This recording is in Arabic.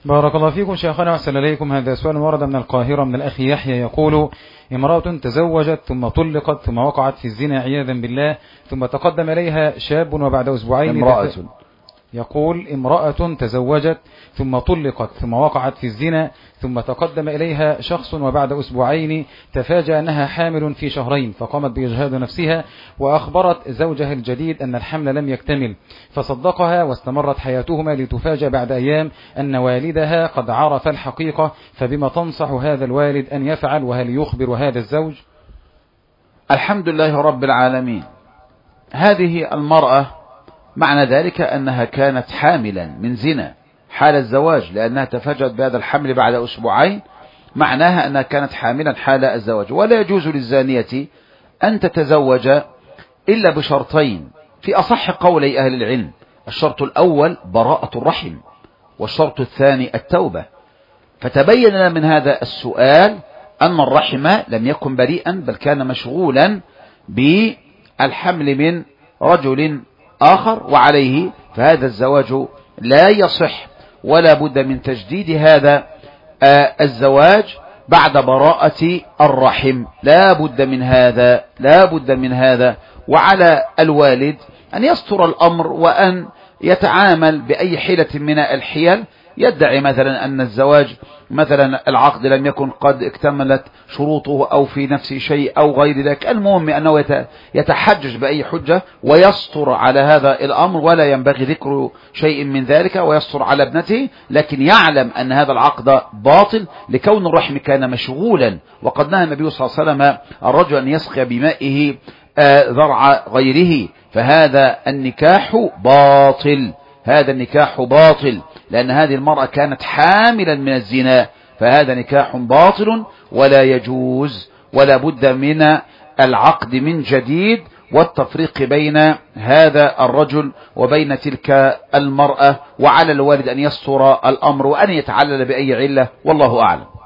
بارك الله فيكم شيخنا وأحسن إليكم. هذا سؤال ورد من القاهرة من الأخ يحيى يقول: امرأة تزوجت ثم طلقت ثم وقعت في الزنا عياذا بالله، ثم تقدم إليها شاب وبعد أسبوعين يقول: امرأة تزوجت ثم طلقت ثم وقعت في الزنا، ثم تقدم إليها شخص وبعد أسبوعين تفاجأ أنها حامل في شهرين، فقامت بإجهاض نفسها وأخبرت زوجها الجديد أن الحمل لم يكتمل، فصدقها واستمرت حياتهما، لتفاجأ بعد أيام أن والدها قد عرف الحقيقة. فبما تنصح هذا الوالد أن يفعل، وهل يخبر هذا الزوج؟ الحمد لله رب العالمين. هذه المرأة معنى ذلك أنها كانت حاملا من زنا حال الزواج، لأنها تفاجأت بهذا الحمل بعد أسبوعين، معناها أنها كانت حاملا حال الزواج. ولا يجوز للزانية أن تتزوج إلا بشرطين في أصح قولي أهل العلم: الشرط الأول براءة الرحم، والشرط الثاني التوبة. فتبين لنا من هذا السؤال أن الرحم لم يكن بريئا، بل كان مشغولا بالحمل من رجل آخر، وعليه فهذا الزواج لا يصح، ولا بد من تجديد هذا الزواج بعد براءة الرحم. لا بد من هذا، لا بد من هذا. وعلى الوالد أن يستر الأمر، وأن يتعامل بأي حيلة من الحيل. يدعي مثلا أن الزواج مثلا العقد لم يكن قد اكتملت شروطه، أو في نفس شيء أو غير ذلك. المهم أنه يتحجج بأي حجة ويستر على هذا الأمر، ولا ينبغي ذكر شيء من ذلك، ويستر على ابنته، لكن يعلم أن هذا العقد باطل لكون الرحم كان مشغولا. وقد نهى النبي صلى الله عليه وسلم الرجل أن يسقي بمائه ذرع غيره، فهذا النكاح باطل، هذا النكاح باطل، لأن هذه المرأة كانت حاملا من الزنا، فهذا نكاح باطل ولا يجوز، ولا بد من العقد من جديد، والتفريق بين هذا الرجل وبين تلك المرأة. وعلى الوالد أن يستر الأمر، وأن يتعلل بأي علة، والله أعلم.